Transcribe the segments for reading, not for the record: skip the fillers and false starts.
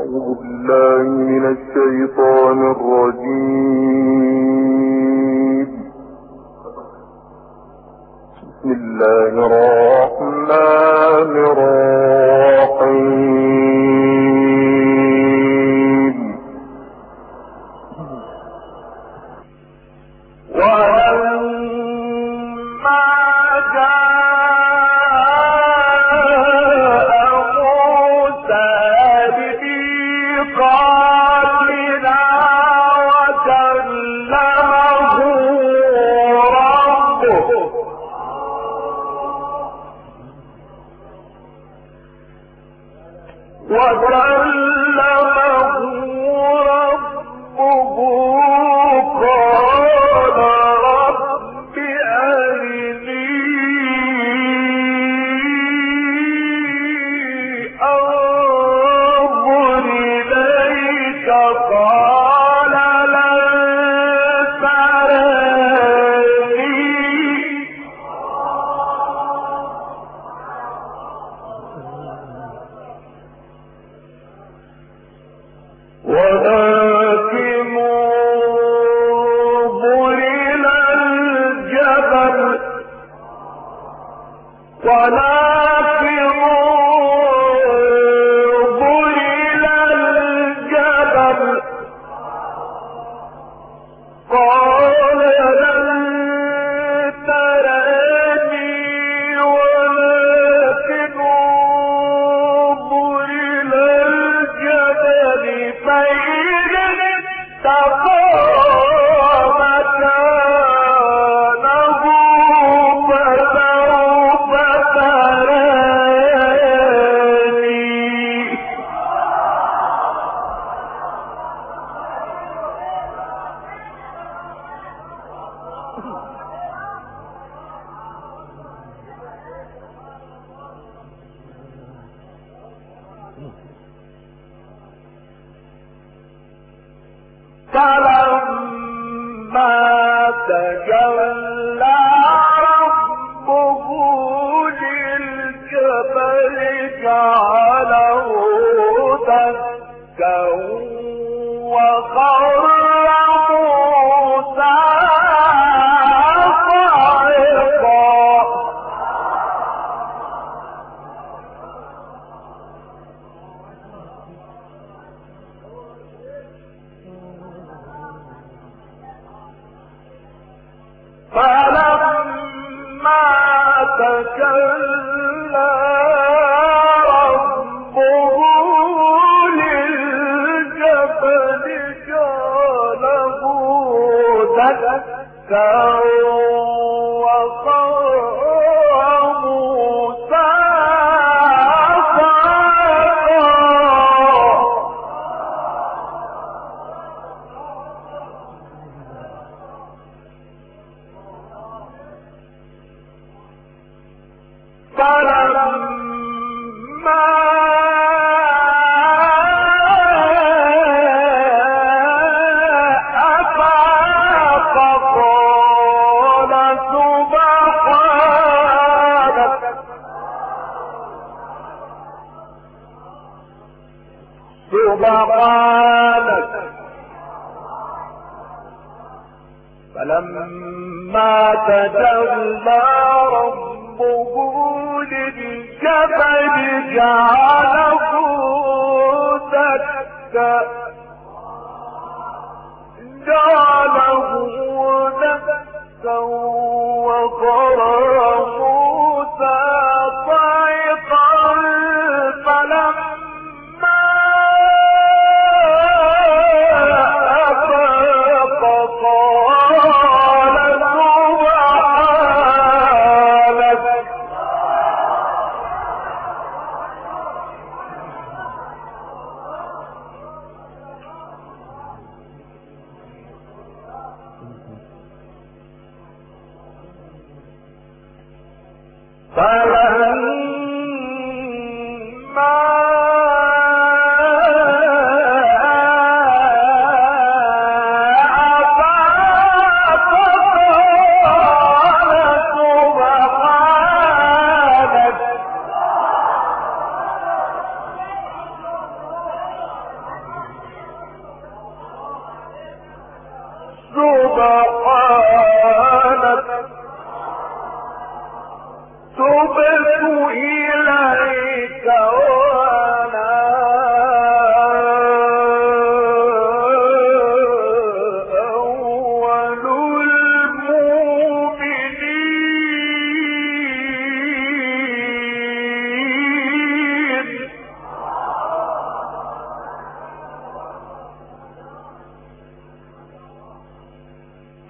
أعوذ بالله من الشيطان الرجيم. بسم الله الرحمن الرحيم. ولما تجلى ربه للجبل جعله دكا وخر موسى صعقا. فلما تجلى ربه للجبل جعله دكا وخر موسى فلما أفاق قال سبحانك. فلما تجلى ربه للجبل جعله دكا وخر موسى صعقا. فلما أفاق قال سبحانك.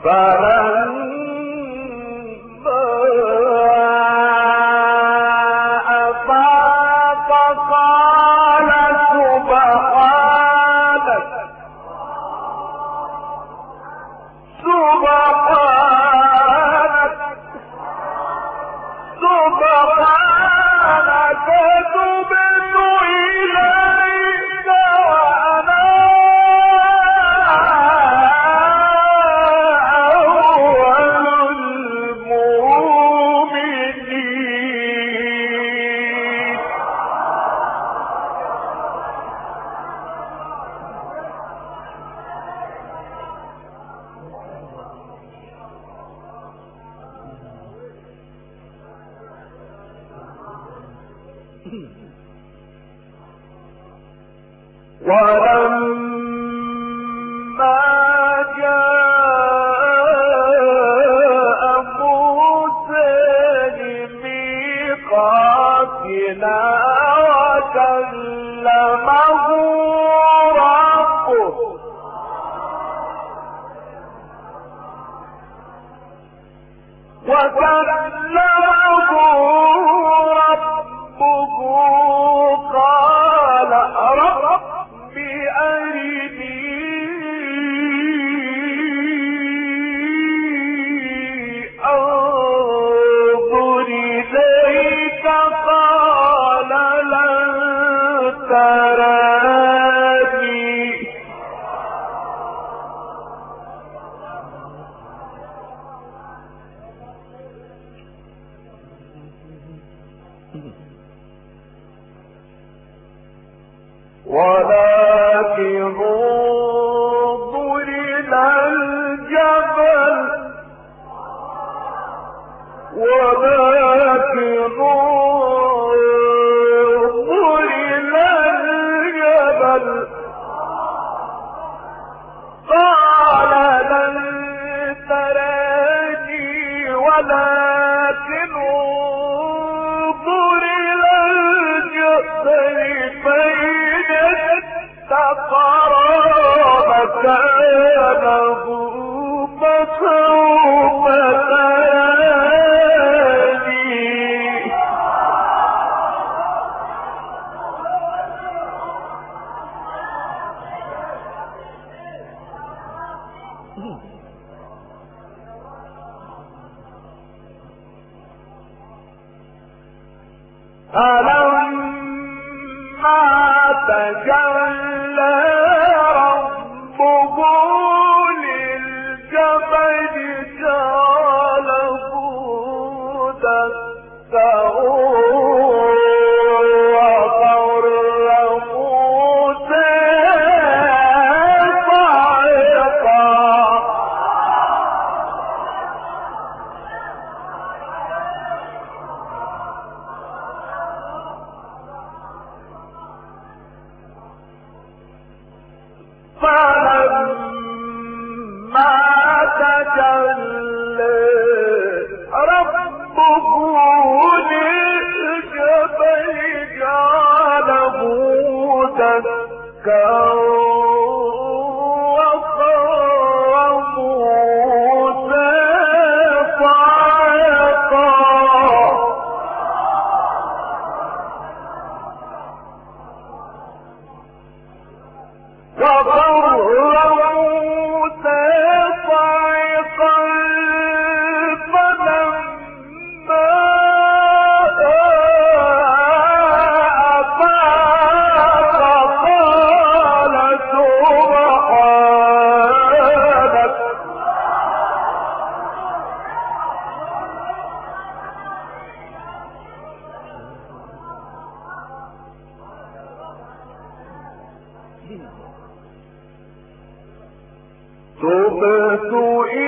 تبت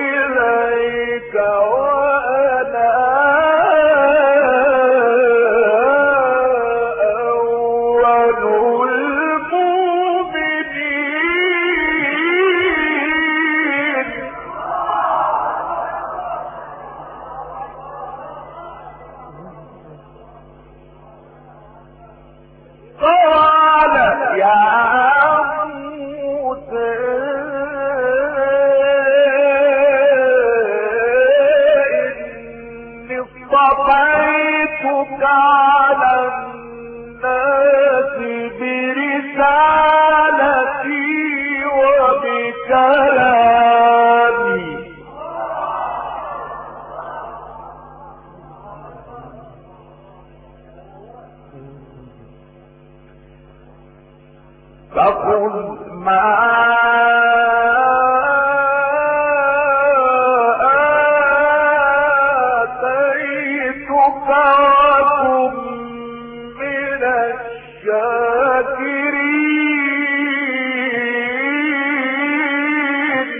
إليك وأنا أول المؤمنين. قال يا موسى فخذ ما آتيتك وكن من الشاكرين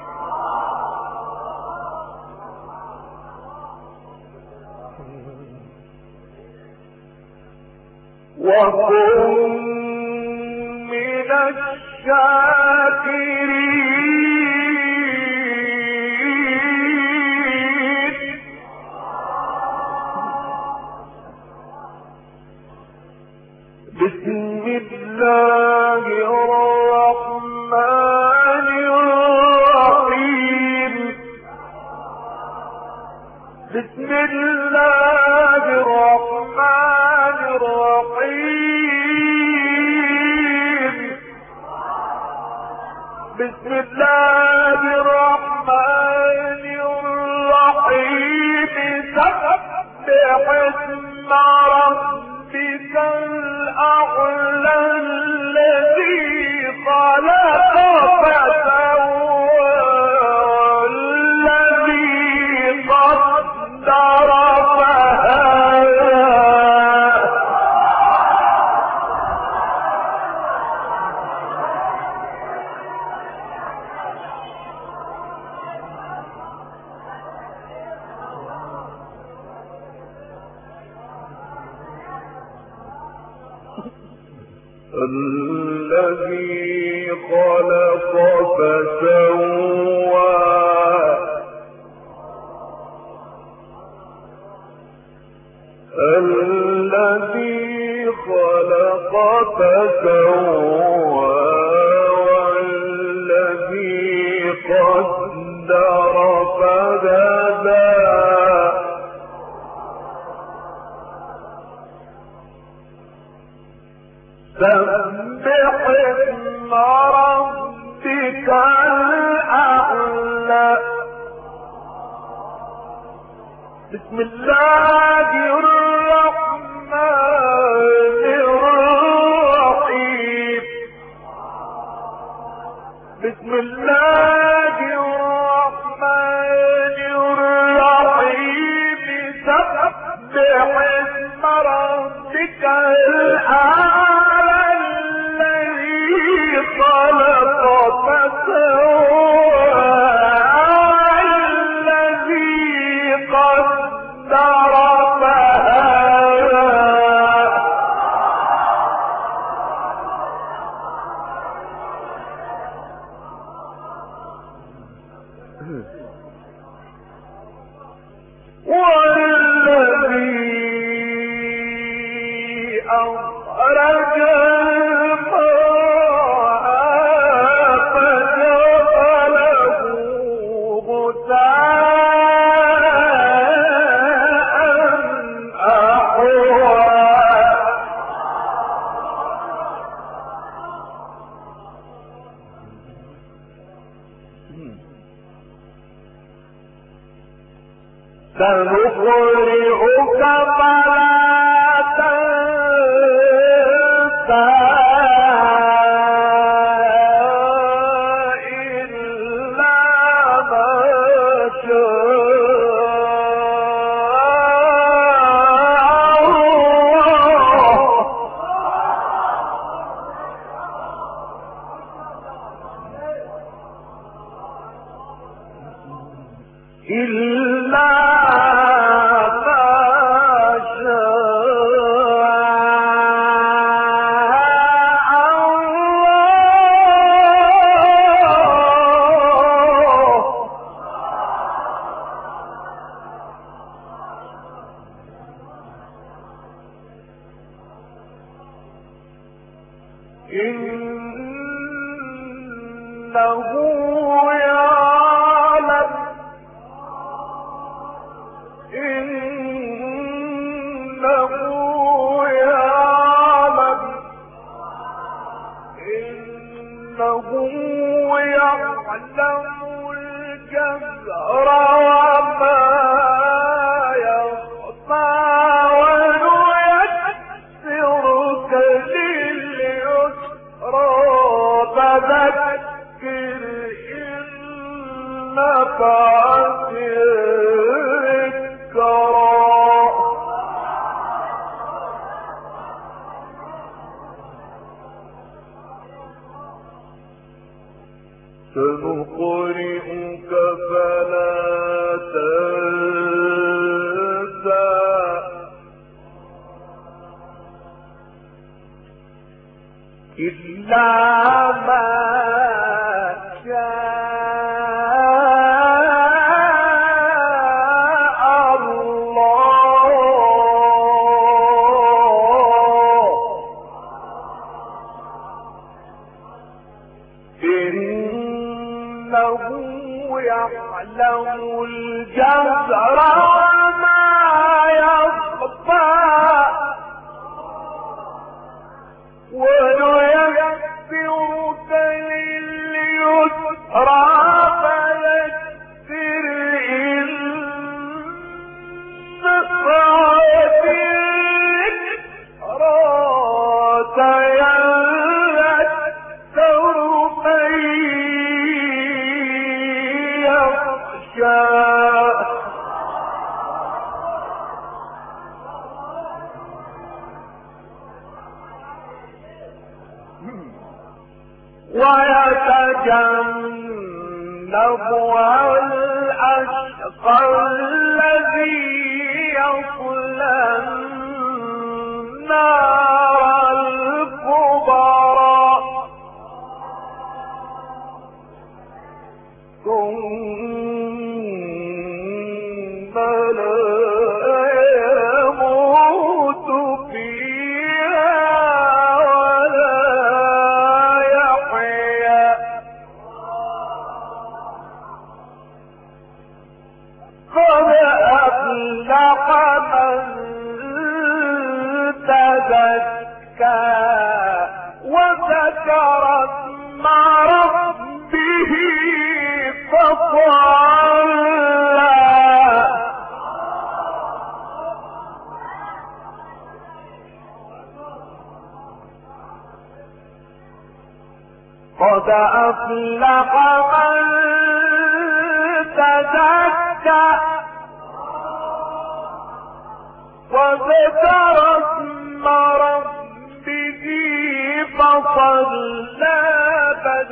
وكن من الشاكرين بسم الله الرحمن الرحيم بسم الله الرحمن الرحيم بسم الله الرحمن الرحيم سبح اسم ربك الأعلى الذي خلق فسوى الذي قدر فهدى الذي خلق فسوى الذي خلق فسوى والذي قدر فهدى سبح اسم ربك الأعلى بسم الله الرحمن الرحيم بسم الله الرحمن الرحيم سبح اسم ربك الأعلى خلق فسوى الذي قدر فهدى والذي أخرج سنقرئك فلا تنسى إلا ما شاء الله إلا إنه يعلم إنه يعلم إنه يعلم الجهر وما يخفى ونيسرك لليسرى نفعت الذكرى سنقرئك فلا تنسى إلا ما شاء الله إنه يعلم الجهر وما يخفى ونيسرك لليسرى فذكر إن نفعت الذكرى سيذكر من يخشى ويتجنبها الأشقى الذي يصلى النار الكبرى ثم لا يموت فيها قد أفلح من تزكى وذكر اسم ربه فصلى قد أفلح من تزكى وذكر اسم ربه فصلى بل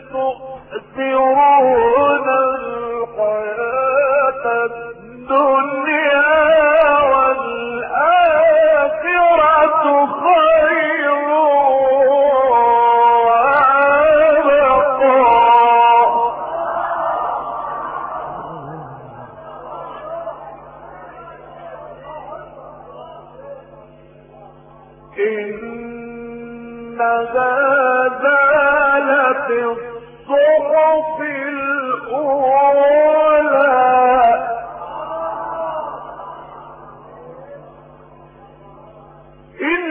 تؤثرون الحياة الدنيا والآخرة خير وأبقى إن هذا لفي الصحف الأولى إن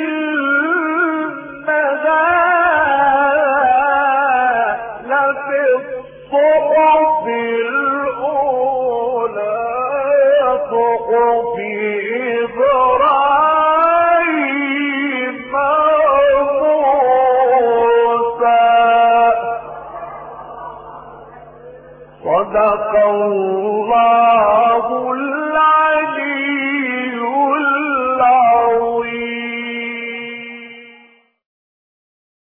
هذا لفي الصحف الأولى صحف إبراهيم صدق الله